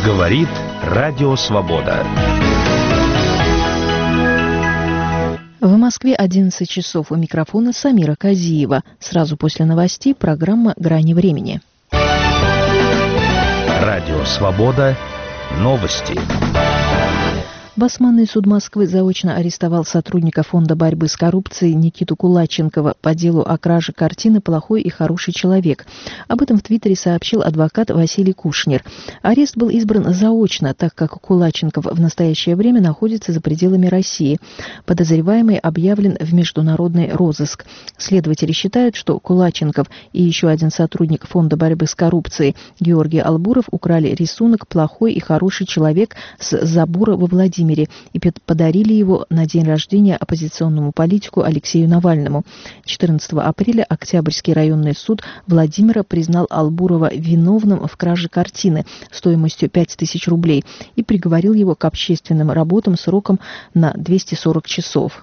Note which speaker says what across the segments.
Speaker 1: Говорит Радио Свобода.
Speaker 2: В Москве 11 часов. У микрофона Самира Казиева. Сразу после новостей программа «Грани времени».
Speaker 1: Радио Свобода. Новости.
Speaker 2: Басманный суд Москвы заочно арестовал сотрудника Фонда борьбы с коррупцией Никиту Кулаченкова по делу о краже картины «Плохой и хороший человек». Об этом в Твиттере сообщил адвокат Василий Кушнер. Арест был избран заочно, так как Кулаченков в настоящее время находится за пределами России. Подозреваемый объявлен в международный розыск. Следователи считают, что Кулаченков и еще один сотрудник Фонда борьбы с коррупцией Георгий Албуров украли рисунок «Плохой и хороший человек» с забора во Владимире и подарили его на день рождения оппозиционному политику Алексею Навальному. 14 апреля Октябрьский районный суд Владимира признал Албурова виновным в краже картины стоимостью 5000 рублей и приговорил его к общественным работам сроком на 240 часов.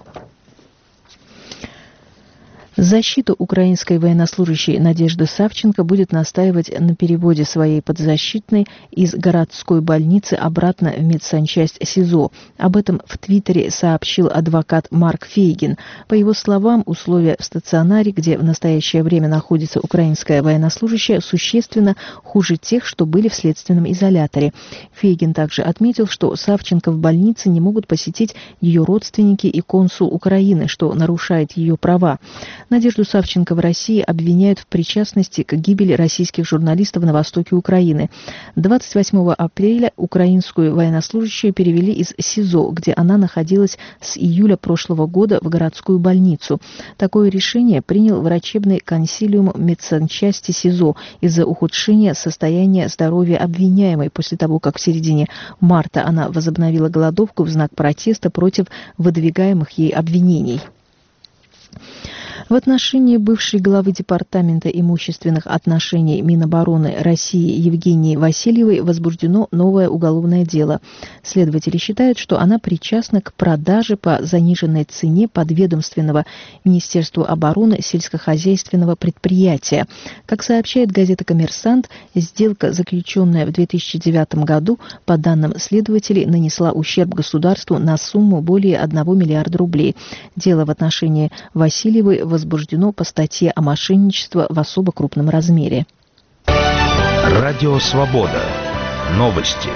Speaker 2: Защита украинской военнослужащей Надежды Савченко будет настаивать на переводе своей подзащитной из городской больницы обратно в медсанчасть СИЗО. Об этом в Твиттере сообщил адвокат Марк Фейгин. По его словам, условия в стационаре, где в настоящее время находится украинская военнослужащая, существенно хуже тех, что были в следственном изоляторе. Фейгин также отметил, что Савченко в больнице не могут посетить ее родственники и консул Украины, что нарушает ее права. Надежду Савченко в России обвиняют в причастности к гибели российских журналистов на востоке Украины. 28 апреля украинскую военнослужащую перевели из СИЗО, где она находилась с июля прошлого года, в городскую больницу. Такое решение принял врачебный консилиум медсанчасти СИЗО из-за ухудшения состояния здоровья обвиняемой после того, как в середине марта она возобновила голодовку в знак протеста против выдвигаемых ей обвинений. В отношении бывшей главы Департамента имущественных отношений Минобороны России Евгении Васильевой возбуждено новое уголовное дело. Следователи считают, что она причастна к продаже по заниженной цене подведомственного Министерству обороны сельскохозяйственного предприятия. Как сообщает газета «Коммерсант», сделка, заключенная в 2009 году, по данным следователей, нанесла ущерб государству на сумму более 1 миллиарда рублей. Дело в отношении Васильевой возбуждено по статье о мошенничестве в особо крупном размере.
Speaker 1: Радио Свобода. Новости.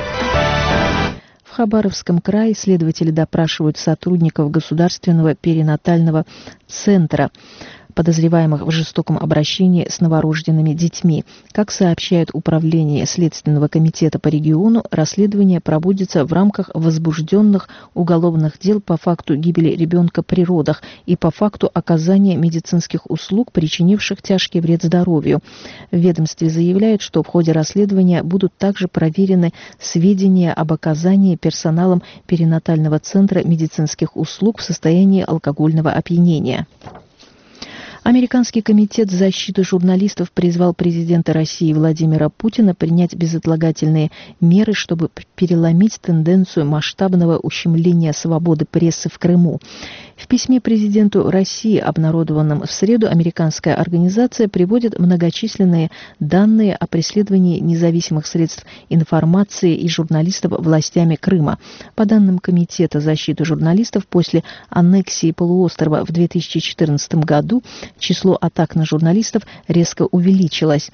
Speaker 2: В Хабаровском крае следователи допрашивают сотрудников Государственного перинатального центра, подозреваемых в жестоком обращении с новорожденными детьми. Как сообщает Управление Следственного комитета по региону, расследование проводится в рамках возбужденных уголовных дел по факту гибели ребенка при родах и по факту оказания медицинских услуг, причинивших тяжкий вред здоровью. В ведомстве заявляют, что в ходе расследования будут также проверены сведения об оказании персоналом перинатального центра медицинских услуг в состоянии алкогольного опьянения. Американский комитет защиты журналистов призвал президента России Владимира Путина принять безотлагательные меры, чтобы переломить тенденцию масштабного ущемления свободы прессы в Крыму. В письме президенту России, обнародованном в среду, американская организация приводит многочисленные данные о преследовании независимых средств информации и журналистов властями Крыма. По данным Комитета защиты журналистов, после аннексии полуострова в 2014 году число атак на журналистов резко увеличилось.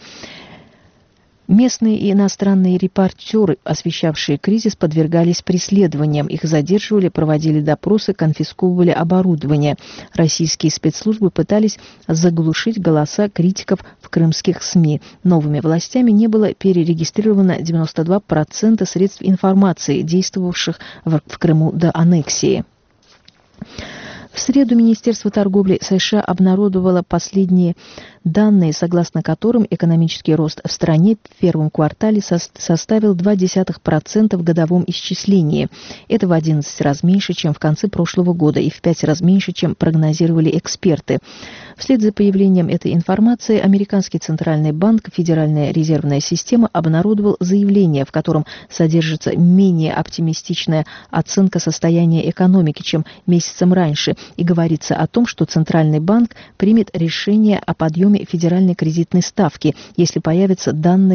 Speaker 2: Местные и иностранные репортеры, освещавшие кризис, подвергались преследованиям. Их задерживали, проводили допросы, конфисковывали оборудование. Российские спецслужбы пытались заглушить голоса критиков в крымских СМИ. Новыми властями не было перерегистрировано 92% средств информации, действовавших в Крыму до аннексии. В среду Министерство торговли США обнародовало последние данные, согласно которым экономический рост в стране в первом квартале составил 0,2% в годовом исчислении. Это в 11 раз меньше, чем в конце прошлого года, и в 5 раз меньше, чем прогнозировали эксперты. Вслед за появлением этой информации Американский центральный банк, Федеральная резервная система обнародовал заявление, в котором содержится менее оптимистичная оценка состояния экономики, чем месяцем раньше, и говорится о том, что Центральный банк примет решение о подъеме федеральной кредитной ставки, если появятся данные